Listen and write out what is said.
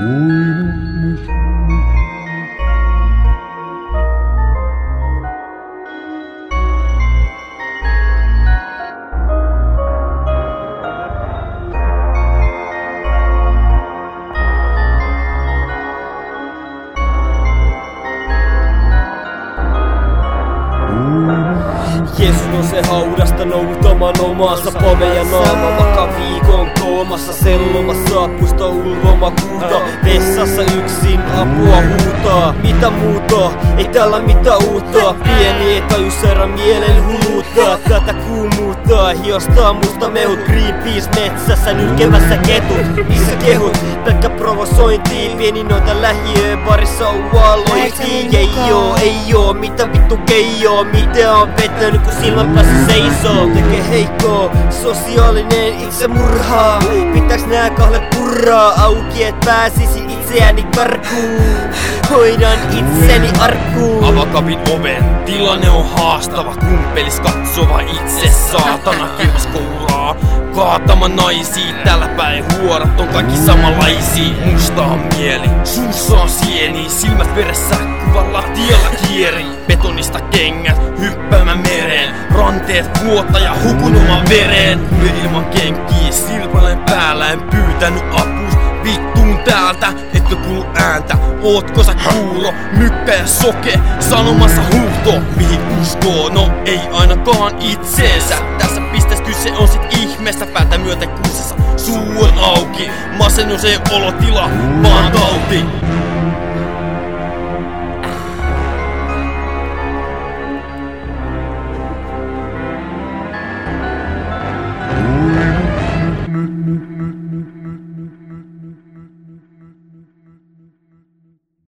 Jeesus nousee haudasta noutamaan omaansa pomea naama, vaikka viikon koomassa sellomassa puista ulvomakuuta. Vessassa yksin apua huutaa. Mitä muuta? Ei täällä mitään uutta. Pieni etäysärä mielen huluttaa. Tätä kuumuuttaa, hiostaa musta mehut. Greenpeace metsässä nylkemässä ketut. Missä kehut? Pelkkä provosointiin. Pieni noita lähiöön parissa ualoitiin. Ei oo, mitä vittu keijoo. Mitä on vetänyt kun silmän päässä seisoo. Tekee heikkoa, sosiaalinen itsemurhaa. Pitääks nää kahdet purraa auki et pääsisin itseäni karkuun. Hoidan itseni arkkuun. Avakapin oven, tilanne on haastava. Kumpelis katsova itse saatana kirves kouraa. Kaatama naisia, täällä päin huorat on kaikki samanlaisia. Musta on mieli, suussa on sieni. Silmät veressä, kuvan lattialla kieri. Betonista kengät, hyppäämään mereen. Ranteet vuotta ja hukun oman vereen. Ilman kenkiä, silpailen päällä, en pyytänyt apua. Vittuun täältä, etkö kuulu ääntä. Ootko sä kuuro, mykkä ja soke, sanomassa huuto. Mihin uskoo? No ei ainakaan itseensä. Tässä pisteessä kyse on sit ihmeestä. Päätä myöten kuusessa, suu on auki. Masennus ei olotila, vaan tauti.